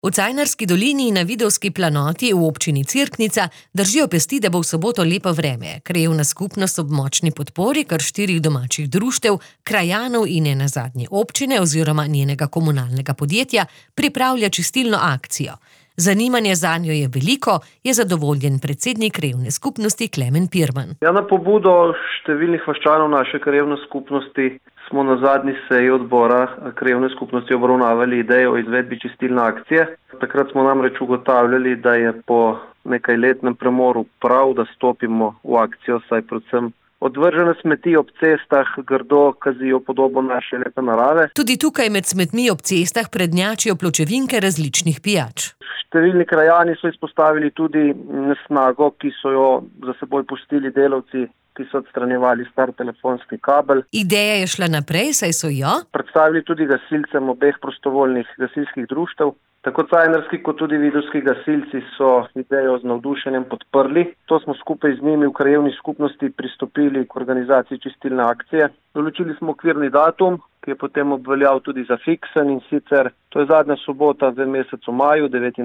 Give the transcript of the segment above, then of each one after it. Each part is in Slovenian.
V Cajnarski dolini na Vidovski planoti v občini Cerknica držijo pesti, da bo v soboto lepo vreme. Krajevna skupnost ob močni podpori kar 4 domačih društev, krajanov in nenazadnje občine oziroma njenega komunalnega podjetja pripravlja čistilno akcijo. Zanimanje zanjo je veliko, je zadovoljen predsednik krajevne skupnosti Klemen Pirman. Na pobudo številnih vaščanov naše krajevne skupnosti smo na zadnji seji odbora krajevne skupnosti obravnavali idejo o izvedbi čistilne akcije. Takrat smo namreč ugotavljali, da je po nekajletnem premoru prav, da stopimo v akcijo, saj predvsem odvržene smeti ob cestah grdo kazijo podobo naše lepe narave. Tudi tukaj med smetmi ob cestah prednjačijo pločevinke različnih pijač. Številni krajani so izpostavili tudi nesnago, ki so jo za seboj pustili delavci, ki so odstranjevali star telefonski kabel. Ideja je šla naprej, saj so jo predstavili tudi gasilcem obeh prostovoljnih gasilskih društev. Tako cajnarski kot tudi vidovski gasilci so idejo z navdušenjem podprli. To smo skupaj z njimi v krajevni skupnosti pristopili k organizaciji čistilne akcije. Določili smo okvirni datum, ki je potem obveljal tudi za fiksen, in sicer to je zadnja sobota v mesecu maju,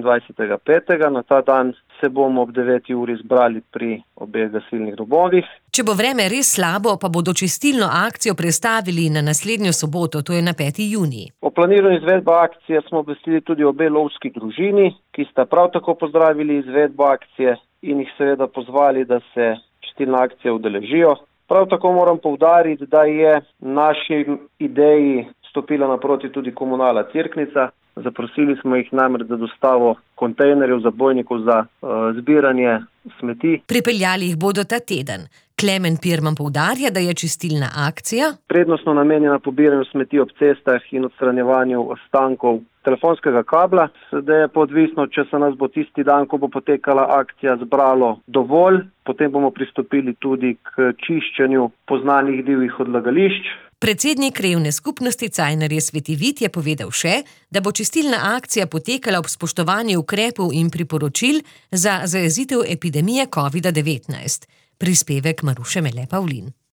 29.5. Na ta dan se bomo ob 9. uri zbrali pri obeh gasilnih domovih. Če bo vreme res slabo, pa bodo čistilno akcijo prestavili na naslednjo soboto, to je na 5. junij. O planiranju izvedbe akcije smo obvestili tudi obe lovski družini, ki sta prav tako pozdravili izvedbo akcije in jih seveda pozvali, da se čistilna akcija udeležijo. Prav tako moram poudariti, da je naši ideji stopila naproti tudi komunala Cerknica. Zaprosili smo jih namreč za dostavo kontejnerjev, zabojnikov za zbiranje smeti. Pripeljali jih bodo ta teden. Klemen Pirman poudarja, da je čistilna akcija prednostno namenjena pobiranju smeti ob cestah in odstranjevanju ostankov telefonskega kabla. Sedaj je pa odvisno, če se nas bo tisti dan, ko bo potekala akcija, zbralo dovolj, potem bomo pristopili tudi k čiščenju poznanih divjih odlagališč. Predsednik krajevne skupnosti Cajnarje Sveti Vid je povedal še, da bo čistilna akcija potekala ob spoštovanju ukrepov in priporočil za zajezitev epidemije COVID-19. Prispevek Maruše Mele Pavlin.